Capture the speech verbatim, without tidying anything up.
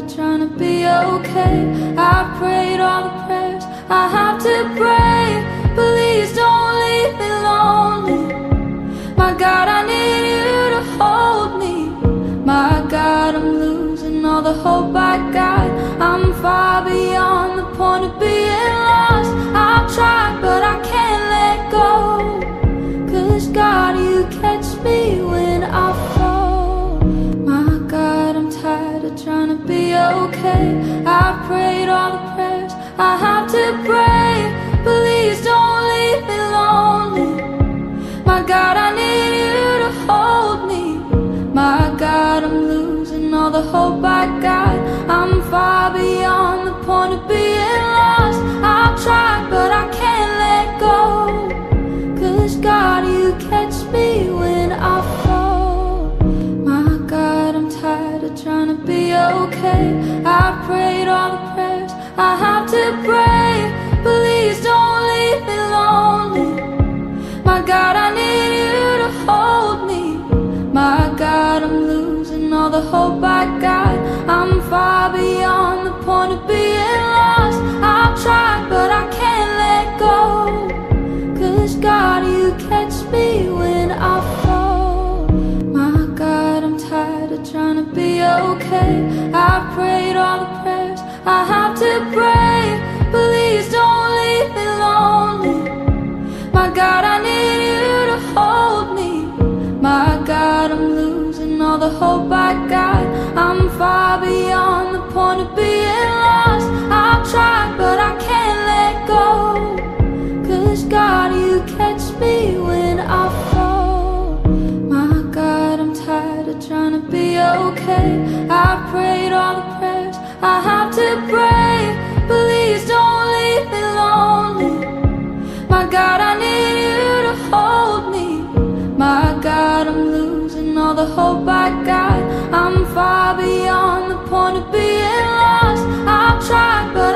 of trying to be okay. I prayed all the prayers I have to pray. Please don't leave me lonely. My God, I need you to hold me. My God, I'm losing all the hope I got. I'm far beyond the point of being lost. I've tried, but I can't let go. 'Cause God, you catch me when I fall. My God, I'm tired of trying to be okay. I've prayed all the prayers I have to pray. Please don't leave me lonely. My God, I need you to hold me. My God, I'm losing all the hope I got. I'm far beyond the point of being lost. I've tried, but I can't let go. 'Cause God, you catch me when I fall. My God, I'm tired of trying to be okay. I've prayed all the prayers I have to pray. Please don't leave me lonely. My God, I need you to hold me. My God, I'm losing all the hope I got. I'm far beyond the point of being lost. I've tried, but I can't let go. 'Cause God, you catch me when I fall. My God, I'm tired of trying to be okay. I've prayed all the prayers I have to pray. Please don't leave me lonely. My God, I need you to hold me. My God, I'm losing all the hope I got. I'm far beyond the point of being lost. I've tried, but I can't let go. 'Cause God, you catch me when I fall. My God, I'm tired of trying to be okay. I've prayed all the prayers I have to pray. Please don't leave me lonely. My God, I need you to hold me. My God, I'm losing all the hope I got. I'm far beyond the point of being lost. I've tried, but